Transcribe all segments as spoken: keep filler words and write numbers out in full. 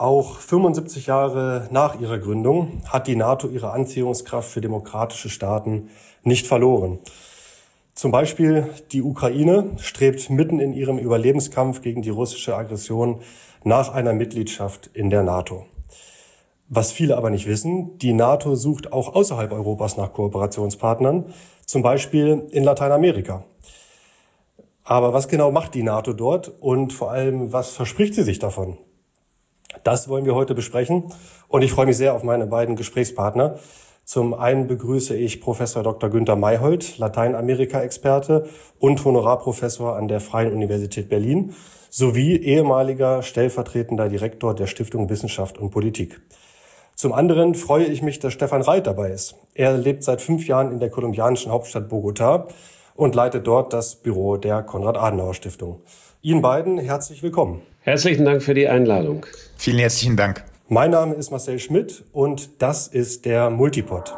Auch fünfundsiebzig Jahre nach ihrer Gründung hat die NATO ihre Anziehungskraft für demokratische Staaten nicht verloren. Zum Beispiel die Ukraine strebt mitten in ihrem Überlebenskampf gegen die russische Aggression nach einer Mitgliedschaft in der NATO. Was viele aber nicht wissen, die NATO sucht auch außerhalb Europas nach Kooperationspartnern, zum Beispiel in Lateinamerika. Aber was genau macht die NATO dort und vor allem, was verspricht sie sich davon? Das wollen wir heute besprechen und ich freue mich sehr auf meine beiden Gesprächspartner. Zum einen begrüße ich Professor Doktor Günther Mayhold, Lateinamerika-Experte und Honorarprofessor an der Freien Universität Berlin sowie ehemaliger stellvertretender Direktor der Stiftung Wissenschaft und Politik. Zum anderen freue ich mich, dass Stefan Reit dabei ist. Er lebt seit fünf Jahren in der kolumbianischen Hauptstadt Bogotá und leitet dort das Büro der Konrad-Adenauer-Stiftung. Ihnen beiden herzlich willkommen. Herzlichen Dank für die Einladung. Vielen herzlichen Dank. Mein Name ist Marcel Schmidt und das ist der Multipod.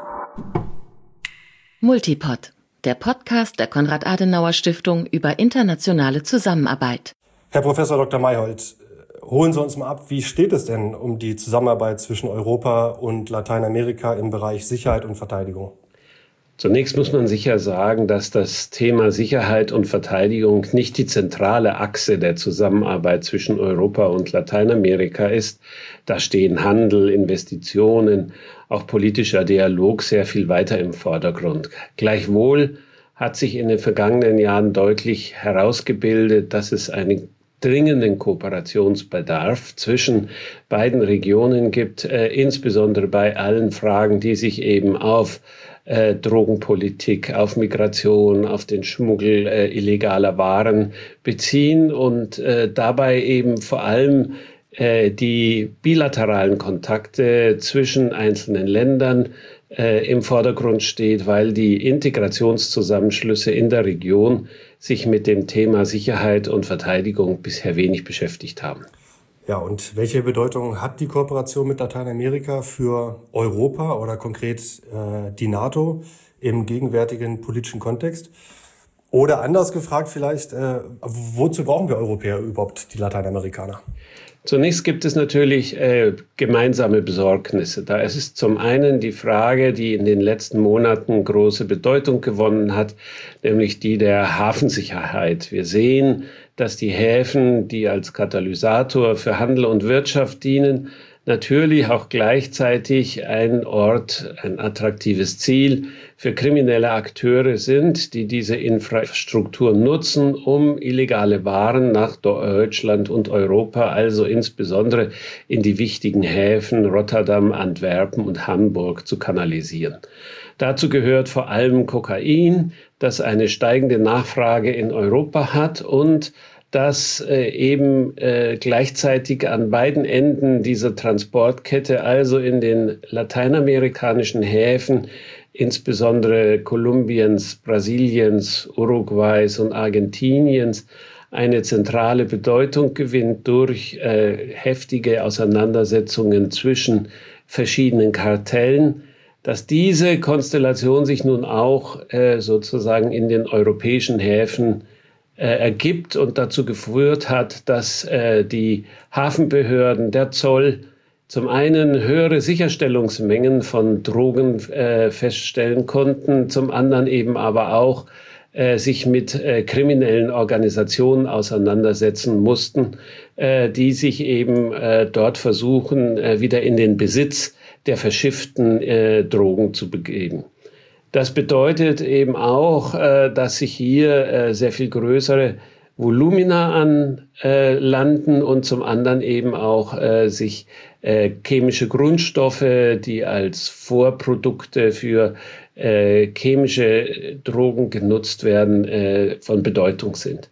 Multipod, der Podcast der Konrad-Adenauer-Stiftung über internationale Zusammenarbeit. Herr Professor Doktor Mayhold, holen Sie uns mal ab, wie steht es denn um die Zusammenarbeit zwischen Europa und Lateinamerika im Bereich Sicherheit und Verteidigung? Zunächst muss man sicher sagen, dass das Thema Sicherheit und Verteidigung nicht die zentrale Achse der Zusammenarbeit zwischen Europa und Lateinamerika ist. Da stehen Handel, Investitionen, auch politischer Dialog sehr viel weiter im Vordergrund. Gleichwohl hat sich in den vergangenen Jahren deutlich herausgebildet, dass es einen dringenden Kooperationsbedarf zwischen beiden Regionen gibt, äh, insbesondere bei allen Fragen, die sich eben auf Äh, Drogenpolitik, auf Migration, auf den Schmuggel äh, illegaler Waren beziehen und äh, dabei eben vor allem äh, die bilateralen Kontakte zwischen einzelnen Ländern äh, im Vordergrund steht, weil die Integrationszusammenschlüsse in der Region sich mit dem Thema Sicherheit und Verteidigung bisher wenig beschäftigt haben. Ja, und welche Bedeutung hat die Kooperation mit Lateinamerika für Europa oder konkret äh, die NATO im gegenwärtigen politischen Kontext? Oder anders gefragt vielleicht, äh, wozu brauchen wir Europäer überhaupt die Lateinamerikaner? Zunächst gibt es natürlich äh, gemeinsame Besorgnisse. Da ist es zum einen die Frage, die in den letzten Monaten große Bedeutung gewonnen hat, nämlich die der Hafensicherheit. Wir sehen, dass die Häfen, die als Katalysator für Handel und Wirtschaft dienen, natürlich auch gleichzeitig ein Ort, ein attraktives Ziel für kriminelle Akteure sind, die diese Infrastruktur nutzen, um illegale Waren nach Deutschland und Europa, also insbesondere in die wichtigen Häfen Rotterdam, Antwerpen und Hamburg zu kanalisieren. Dazu gehört vor allem Kokain, das eine steigende Nachfrage in Europa hat und dass äh, eben äh, gleichzeitig an beiden Enden dieser Transportkette, also in den lateinamerikanischen Häfen, insbesondere Kolumbiens, Brasiliens, Uruguays und Argentiniens, eine zentrale Bedeutung gewinnt durch äh, heftige Auseinandersetzungen zwischen verschiedenen Kartellen, dass diese Konstellation sich nun auch äh, sozusagen in den europäischen Häfen äh, ergibt und dazu geführt hat, dass äh, die Hafenbehörden, der Zoll, zum einen höhere Sicherstellungsmengen von Drogen äh, feststellen konnten, zum anderen eben aber auch äh, sich mit äh, kriminellen Organisationen auseinandersetzen mussten, äh, die sich eben äh, dort versuchen, äh, wieder in den Besitz der verschifften äh, Drogen zu begeben. Das bedeutet eben auch, äh, dass sich hier äh, sehr viel größere Volumina an äh, landen und zum anderen eben auch äh, sich äh, chemische Grundstoffe, die als Vorprodukte für äh, chemische Drogen genutzt werden, äh, von Bedeutung sind.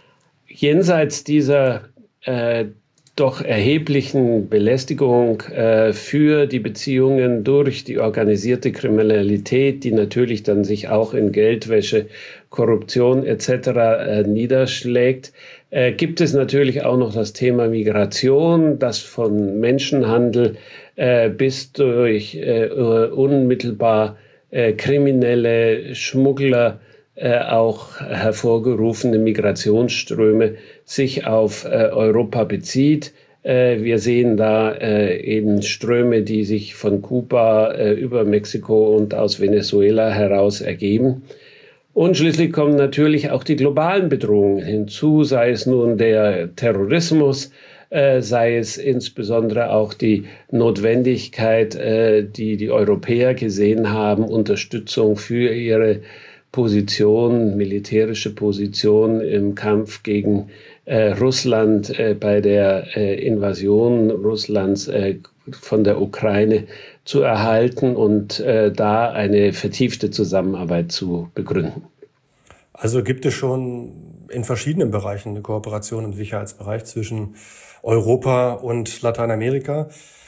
Jenseits dieser äh, doch erheblichen Belästigung äh, für die Beziehungen durch die organisierte Kriminalität, die natürlich dann sich auch in Geldwäsche, Korruption et cetera äh, niederschlägt, äh, gibt es natürlich auch noch das Thema Migration, das von Menschenhandel äh, bis durch äh, unmittelbar äh, kriminelle Schmuggler äh, auch hervorgerufene Migrationsströme sich auf äh, Europa bezieht. Wir sehen da eben Ströme, die sich von Kuba über Mexiko und aus Venezuela heraus ergeben. Und schließlich kommen natürlich auch die globalen Bedrohungen hinzu, sei es nun der Terrorismus, äh, sei es insbesondere auch die Notwendigkeit, äh, die die Europäer gesehen haben, Unterstützung für ihre Position, militärische Position im Kampf gegen äh, Russland äh, bei der äh, Invasion Russlands äh, von der Ukraine zu erhalten und äh, da eine vertiefte Zusammenarbeit zu begründen. Also gibt es schon in verschiedenen Bereichen eine Kooperation im Sicherheitsbereich zwischen Europa und Lateinamerika.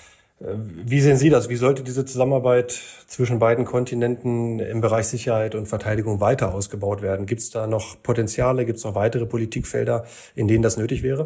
Wie sehen Sie das? Wie sollte diese Zusammenarbeit zwischen beiden Kontinenten im Bereich Sicherheit und Verteidigung weiter ausgebaut werden? Gibt es da noch Potenziale? Gibt es noch weitere Politikfelder, in denen das nötig wäre?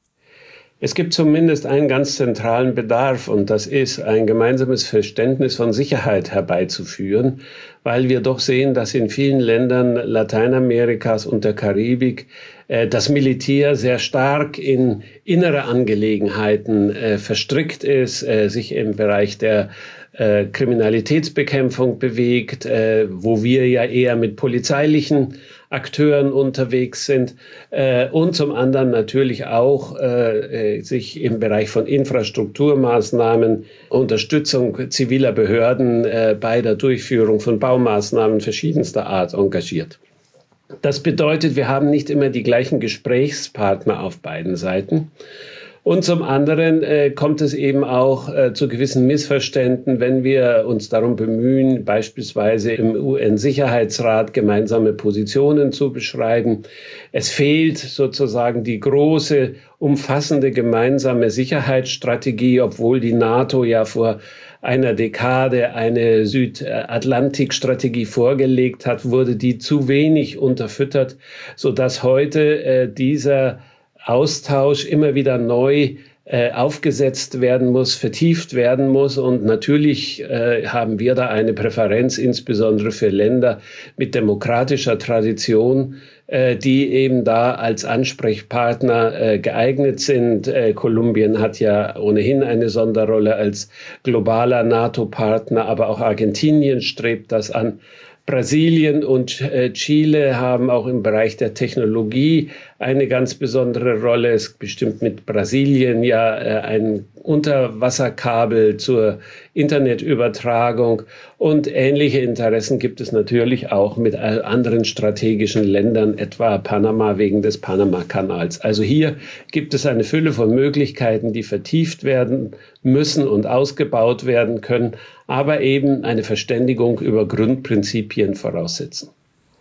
Es gibt zumindest einen ganz zentralen Bedarf, und das ist, ein gemeinsames Verständnis von Sicherheit herbeizuführen, weil wir doch sehen, dass in vielen Ländern Lateinamerikas und der Karibik äh, das Militär sehr stark in innere Angelegenheiten äh, verstrickt ist, äh, sich im Bereich der äh, Kriminalitätsbekämpfung bewegt, äh, wo wir ja eher mit polizeilichen Akteuren unterwegs sind äh, und zum anderen natürlich auch äh, sich im Bereich von Infrastrukturmaßnahmen, Unterstützung ziviler Behörden äh, bei der Durchführung von Baumaßnahmen verschiedenster Art engagiert. Das bedeutet, wir haben nicht immer die gleichen Gesprächspartner auf beiden Seiten. Und zum anderen äh, kommt es eben auch äh, zu gewissen Missverständnissen, wenn wir uns darum bemühen, beispielsweise im U N-Sicherheitsrat gemeinsame Positionen zu beschreiben. Es fehlt sozusagen die große, umfassende gemeinsame Sicherheitsstrategie, obwohl die NATO ja vor einer Dekade eine Südatlantikstrategie vorgelegt hat, wurde die zu wenig unterfüttert, sodass heute äh, dieser Austausch immer wieder neu äh, aufgesetzt werden muss, vertieft werden muss. Und natürlich äh, haben wir da eine Präferenz, insbesondere für Länder mit demokratischer Tradition, äh, die eben da als Ansprechpartner äh, geeignet sind. Äh, Kolumbien hat ja ohnehin eine Sonderrolle als globaler NATO-Partner, aber auch Argentinien strebt das an. Brasilien und äh, Chile haben auch im Bereich der Technologie eine ganz besondere Rolle. Es bestimmt mit Brasilien ja äh, ein Unterwasserkabel zur Internetübertragung. Und ähnliche Interessen gibt es natürlich auch mit anderen strategischen Ländern, etwa Panama wegen des Panama-Kanals. Also hier gibt es eine Fülle von Möglichkeiten, die vertieft werden müssen und ausgebaut werden können, aber eben eine Verständigung über Grundprinzipien voraussetzen.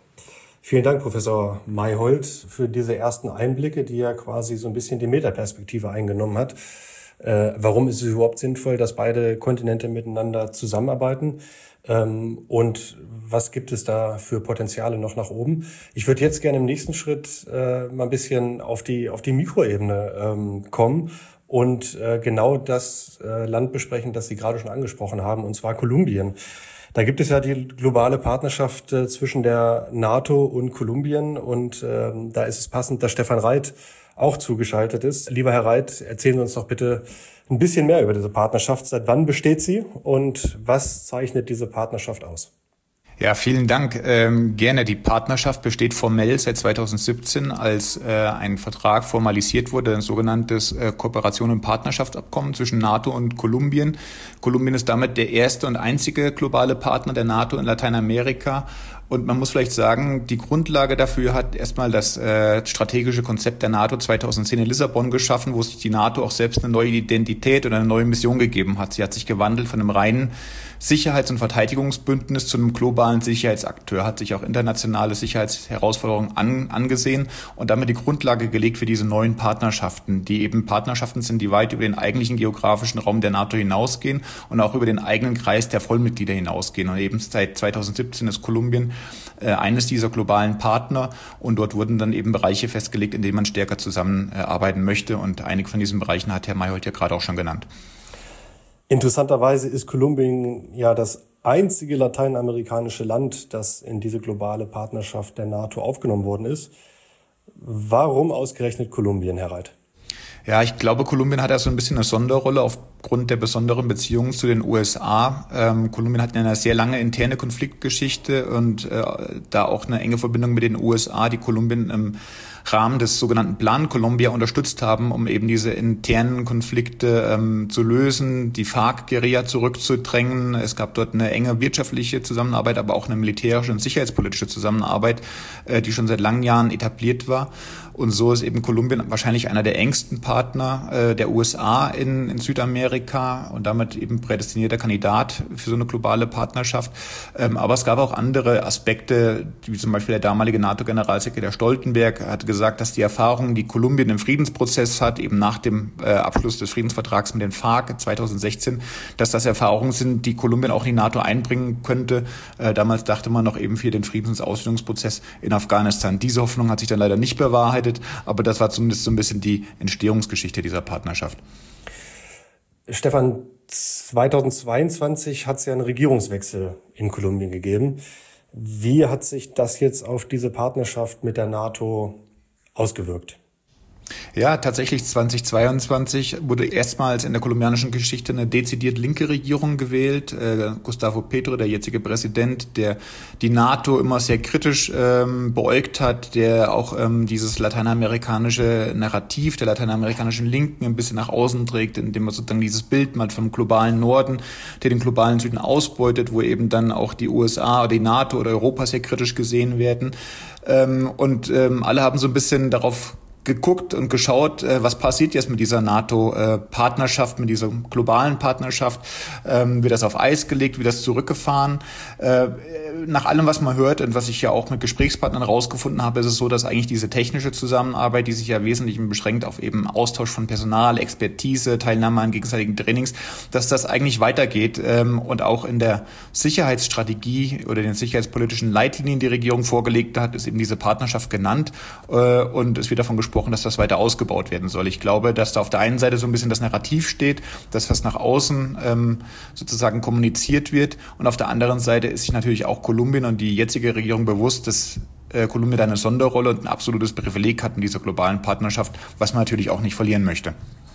Vielen Dank, Professor Mayhold, für diese ersten Einblicke, die ja quasi so ein bisschen die Metaperspektive eingenommen hat. Äh, warum ist es überhaupt sinnvoll, dass beide Kontinente miteinander zusammenarbeiten? Ähm, und was gibt es da für Potenziale noch nach oben? Ich würde jetzt gerne im nächsten Schritt äh, mal ein bisschen auf die, auf die Mikroebene ähm, kommen und äh, genau das äh, Land besprechen, das Sie gerade schon angesprochen haben, und zwar Kolumbien. Da gibt es ja die globale Partnerschaft äh, zwischen der NATO und Kolumbien, und äh, da ist es passend, dass Stefan Reit auch zugeschaltet ist. Lieber Herr Reit, erzählen Sie uns doch bitte ein bisschen mehr über diese Partnerschaft. Seit wann besteht sie und was zeichnet diese Partnerschaft aus? Ja, vielen Dank. Ähm, gerne. Die Partnerschaft besteht formell seit zweitausendsiebzehn, als äh, ein Vertrag formalisiert wurde, ein sogenanntes äh, Kooperation- und Partnerschaftsabkommen zwischen NATO und Kolumbien. Kolumbien ist damit der erste und einzige globale Partner der NATO in Lateinamerika. Und man muss vielleicht sagen, die Grundlage dafür hat erstmal das äh, strategische Konzept der NATO zweitausendzehn in Lissabon geschaffen, wo sich die NATO auch selbst eine neue Identität oder eine neue Mission gegeben hat. Sie hat sich gewandelt von einem reinen Sicherheits- und Verteidigungsbündnis zu einem globalen Sicherheitsakteur, hat sich auch internationale Sicherheitsherausforderungen an, angesehen und damit die Grundlage gelegt für diese neuen Partnerschaften, die eben Partnerschaften sind, die weit über den eigentlichen geografischen Raum der NATO hinausgehen und auch über den eigenen Kreis der Vollmitglieder hinausgehen. Und eben seit zweitausendsiebzehn ist Kolumbien äh, eines dieser globalen Partner, und dort wurden dann eben Bereiche festgelegt, in denen man stärker zusammenarbeiten möchte, und einige von diesen Bereichen hat Herr Mayhold ja gerade auch schon genannt. Interessanterweise ist Kolumbien ja das einzige lateinamerikanische Land, das in diese globale Partnerschaft der NATO aufgenommen worden ist. Warum ausgerechnet Kolumbien, Herr Reit? Ja, ich glaube, Kolumbien hat ja so ein bisschen eine Sonderrolle aufgrund der besonderen Beziehungen zu den U S A. Ähm, Kolumbien hat ja eine sehr lange interne Konfliktgeschichte und äh, da auch eine enge Verbindung mit den U S A, die Kolumbien im Rahmen des sogenannten Plan Colombia unterstützt haben, um eben diese internen Konflikte ähm, zu lösen, die FARC-Guerilla zurückzudrängen. Es gab dort eine enge wirtschaftliche Zusammenarbeit, aber auch eine militärische und sicherheitspolitische Zusammenarbeit, äh, die schon seit langen Jahren etabliert war. Und so ist eben Kolumbien wahrscheinlich einer der engsten Partner äh, der U S A in, in Südamerika und damit eben prädestinierter Kandidat für so eine globale Partnerschaft. Ähm, aber es gab auch andere Aspekte, wie zum Beispiel der damalige NATO-Generalsekretär Stoltenberg hat gesagt, dass die Erfahrungen, die Kolumbien im Friedensprozess hat, eben nach dem äh, Abschluss des Friedensvertrags mit den FARC zweitausendsechzehn, dass das Erfahrungen sind, die Kolumbien auch in die NATO einbringen könnte. Äh, damals dachte man noch eben für den Friedens- und Aussöhnungsprozess in Afghanistan. Diese Hoffnung hat sich dann leider nicht bewahrheitet. Aber das war zumindest so ein bisschen die Entstehungsgeschichte dieser Partnerschaft. Stefan, zweitausendzweiundzwanzig hat es ja einen Regierungswechsel in Kolumbien gegeben. Wie hat sich das jetzt auf diese Partnerschaft mit der NATO ausgewirkt? Ja, tatsächlich zweitausendzweiundzwanzig wurde erstmals in der kolumbianischen Geschichte eine dezidiert linke Regierung gewählt. Äh, Gustavo Petro, der jetzige Präsident, der die NATO immer sehr kritisch ähm, beäugt hat, der auch ähm, dieses lateinamerikanische Narrativ der lateinamerikanischen Linken ein bisschen nach außen trägt, indem man sozusagen dieses Bild mal vom globalen Norden, der den globalen Süden ausbeutet, wo eben dann auch die U S A oder die NATO oder Europa sehr kritisch gesehen werden. Ähm, und ähm, alle haben so ein bisschen darauf geguckt und geschaut, was passiert jetzt mit dieser NATO-Partnerschaft, mit dieser globalen Partnerschaft. Wird das auf Eis gelegt, wird das zurückgefahren? Nach allem, was man hört und was ich ja auch mit Gesprächspartnern rausgefunden habe, ist es so, dass eigentlich diese technische Zusammenarbeit, die sich ja wesentlich beschränkt auf eben Austausch von Personal, Expertise, Teilnahme an gegenseitigen Trainings, dass das eigentlich weitergeht und auch in der Sicherheitsstrategie oder den sicherheitspolitischen Leitlinien, die Regierung vorgelegt hat, ist eben diese Partnerschaft genannt und es wird davon gesprochen, dass das weiter ausgebaut werden soll. Ich glaube, dass da auf der einen Seite so ein bisschen das Narrativ steht, dass was nach außen ähm, sozusagen kommuniziert wird und auf der anderen Seite ist sich natürlich auch Kolumbien und die jetzige Regierung bewusst, dass äh, Kolumbien eine Sonderrolle und ein absolutes Privileg hat in dieser globalen Partnerschaft, was man natürlich auch nicht verlieren möchte.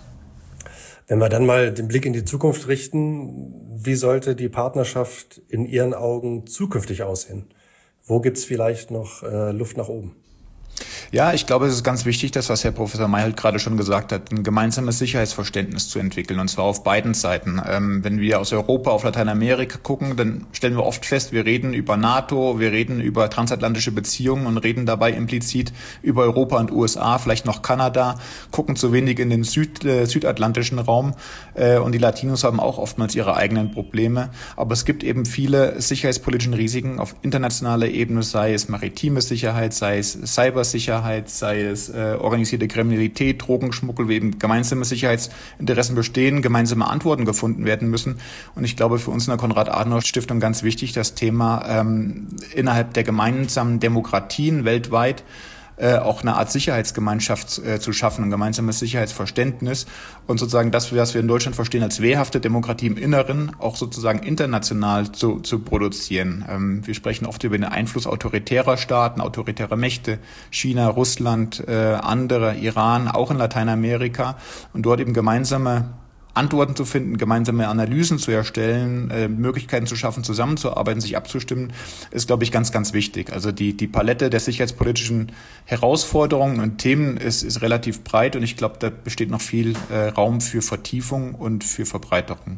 Wenn wir dann mal den Blick in die Zukunft richten, wie sollte die Partnerschaft in Ihren Augen zukünftig aussehen? Wo gibt es vielleicht noch äh, Luft nach oben? Ja, ich glaube, es ist ganz wichtig, das, was Herr Professor Mayholt gerade schon gesagt hat, ein gemeinsames Sicherheitsverständnis zu entwickeln, und zwar auf beiden Seiten. Ähm, wenn wir aus Europa auf Lateinamerika gucken, dann stellen wir oft fest, wir reden über NATO, wir reden über transatlantische Beziehungen und reden dabei implizit über Europa und U S A, vielleicht noch Kanada, gucken zu wenig in den Süd, äh, südatlantischen Raum äh, und die Latinos haben auch oftmals ihre eigenen Probleme. Aber es gibt eben viele sicherheitspolitische Risiken auf internationaler Ebene, sei es maritime Sicherheit, sei es Cybersicherheit, sei es äh, organisierte Kriminalität, Drogenschmuggel, wo eben gemeinsame Sicherheitsinteressen bestehen, gemeinsame Antworten gefunden werden müssen. Und ich glaube, für uns in der Konrad-Adenauer-Stiftung ganz wichtig, das Thema ähm, innerhalb der gemeinsamen Demokratien weltweit äh, auch eine Art Sicherheitsgemeinschaft äh, zu schaffen, ein gemeinsames Sicherheitsverständnis und sozusagen das, was wir in Deutschland verstehen als wehrhafte Demokratie im Inneren, auch sozusagen international zu, zu produzieren. Ähm, wir sprechen oft über den Einfluss autoritärer Staaten, autoritärer Mächte, China, Russland, äh, andere, Iran, auch in Lateinamerika und dort eben gemeinsame Antworten zu finden, gemeinsame Analysen zu erstellen, äh, Möglichkeiten zu schaffen, zusammenzuarbeiten, sich abzustimmen, ist, glaube ich, ganz, ganz wichtig. Also die die Palette der sicherheitspolitischen Herausforderungen und Themen ist, ist relativ breit und ich glaube, da besteht noch viel äh, Raum für Vertiefung und für Verbreiterung.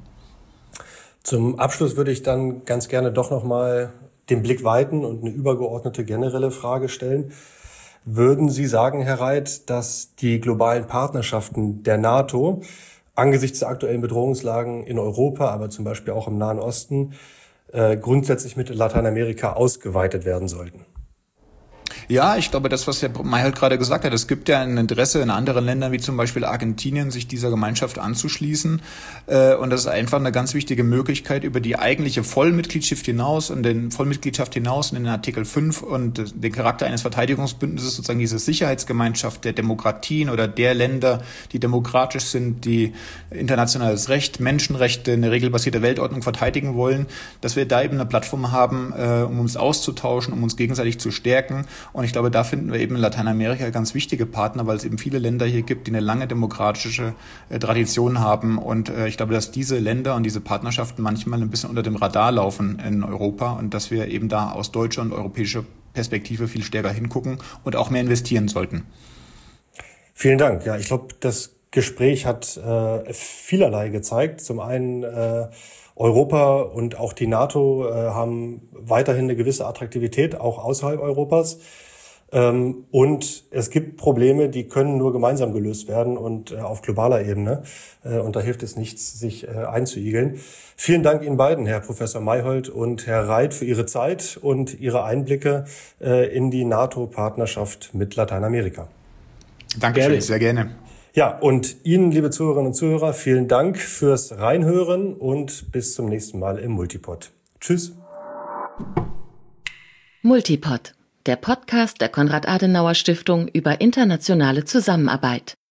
Zum Abschluss würde ich dann ganz gerne doch nochmal den Blick weiten und eine übergeordnete generelle Frage stellen. Würden Sie sagen, Herr Reit, dass die globalen Partnerschaften der NATO angesichts der aktuellen Bedrohungslagen in Europa, aber zum Beispiel auch im Nahen Osten, äh, grundsätzlich mit Lateinamerika ausgeweitet werden sollten? Ja, ich glaube, das, was Herr Mayholt gerade gesagt hat, es gibt ja ein Interesse in anderen Ländern, wie zum Beispiel Argentinien, sich dieser Gemeinschaft anzuschließen. Und das ist einfach eine ganz wichtige Möglichkeit, über die eigentliche Vollmitgliedschaft hinaus und den Vollmitgliedschaft hinaus in den Artikel fünf und den Charakter eines Verteidigungsbündnisses, sozusagen diese Sicherheitsgemeinschaft der Demokratien oder der Länder, die demokratisch sind, die internationales Recht, Menschenrechte, eine regelbasierte Weltordnung verteidigen wollen, dass wir da eben eine Plattform haben, um uns auszutauschen, um uns gegenseitig zu stärken Und ich glaube, da finden wir eben in Lateinamerika ganz wichtige Partner, weil es eben viele Länder hier gibt, die eine lange demokratische äh, Tradition haben. Und äh, ich glaube, dass diese Länder und diese Partnerschaften manchmal ein bisschen unter dem Radar laufen in Europa und dass wir eben da aus deutscher und europäischer Perspektive viel stärker hingucken und auch mehr investieren sollten. Vielen Dank. Ja, ich glaube, das Gespräch hat äh, vielerlei gezeigt. Zum einen äh, Europa und auch die NATO äh, haben weiterhin eine gewisse Attraktivität, auch außerhalb Europas. Ähm, und es gibt Probleme, die können nur gemeinsam gelöst werden und äh, auf globaler Ebene. Äh, und da hilft es nichts, sich äh, einzuigeln. Vielen Dank Ihnen beiden, Herr Professor Mayhold und Herr Reit, für Ihre Zeit und Ihre Einblicke äh, in die NATO-Partnerschaft mit Lateinamerika. Dankeschön, gerne. Sehr gerne. Ja, und Ihnen, liebe Zuhörerinnen und Zuhörer, vielen Dank fürs Reinhören und bis zum nächsten Mal im Multipod. Tschüss. Multipod, der Podcast der Konrad-Adenauer-Stiftung über internationale Zusammenarbeit.